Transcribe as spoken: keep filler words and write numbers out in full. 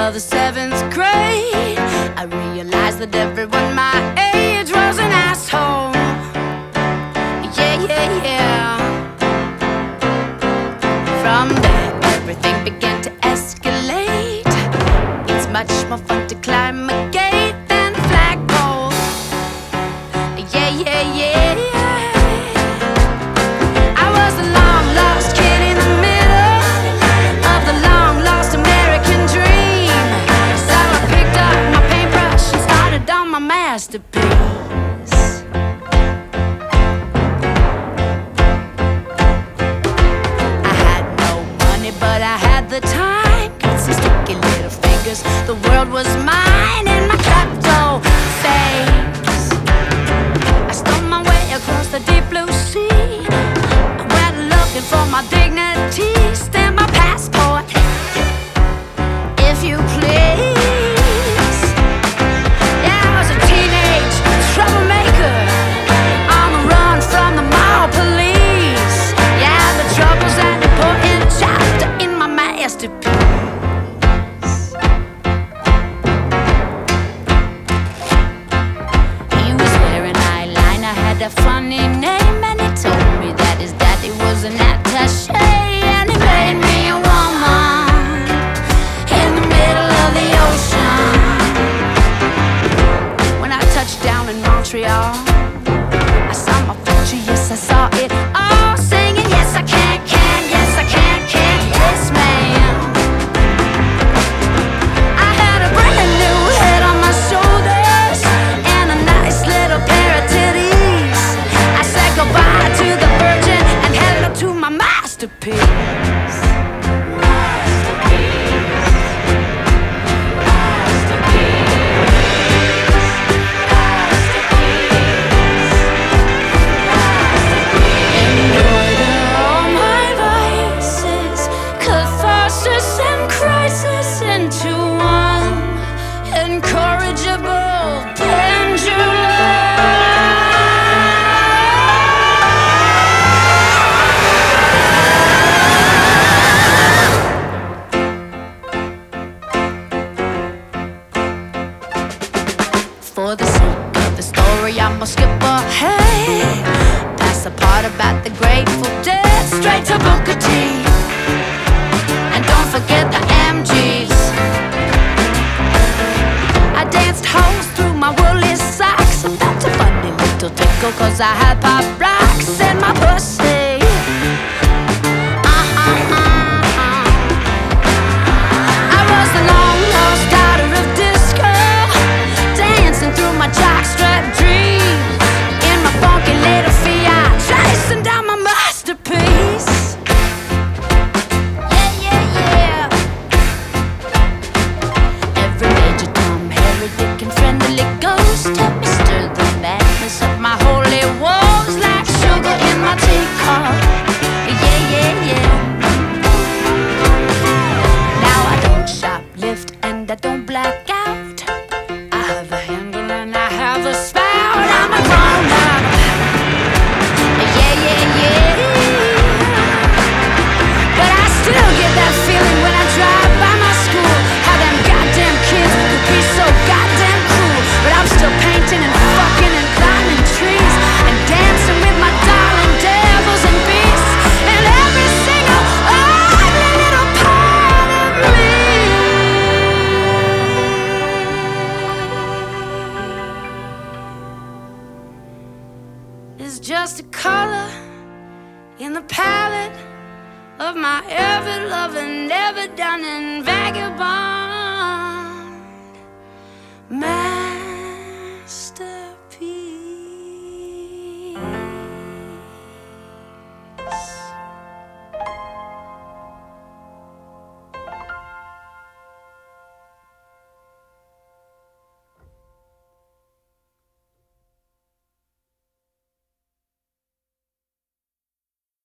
of the seventh grade, I realized that everyone my age was an asshole. Yeah, yeah, yeah. From there, everything began to escalate. It's much more fun to climb a gate than a flagpole. Yeah, yeah, yeah. I was the long-lost kid in the middle of the long-lost American dream. So I picked up my paintbrush and started on my masterpiece. I had no money, but I had the time. Got some sticky little fingers. The world was mine in my klepto phase. I stole my way across the deep blue sea. I went looking for my dignity, stamp my passport, if you please. Yeah, I was a teenage troublemaker on the run from the mall police. Yeah, the trouble's an important chapter in my masterpiece. A funny name, and he told me that his daddy was an attaché, and he made me a woman in the middle of the ocean. When I touched down in Montreal, I saw my future, yes, I saw it all, singing yes I can, can, yes I can, can, yes ma'am. I had a brand new head on my shoulders and a nice little pair of titties. Goodbye to the virgin and hello to my masterpiece. Embroider all my vices, catharsis and crisis into one incorrigible pendulum. For the sake of the story, I'ma skip ahead past the part about the Grateful Dead, straight to Booker T. And don't forget the M Gs. I danced hoes through my woolly socks. I felt a funny little tickle cause I had pop rocks in my pussy. Jockstrap dream in my funky little Fiat, chasing down my masterpiece. Yeah, yeah, yeah. Every major Tom, Harry, Dick, and friendly ghost help me stir the madness of my holy walls like sugar in my teacup. Yeah, yeah, yeah. Now I don't shoplift and I don't black out. I have a handle and I have a spout. I'm a grown up. Yeah, yeah, yeah. But I still get that feeling when I drive by my school. How them goddamn kids could be so goddamn cool. But I'm still painting and fucking and climbing trees and dancing with my darling devils and beasts and every single ugly little part of me. It's just a color in the palette of my ever-loving, never-done-in vagabond.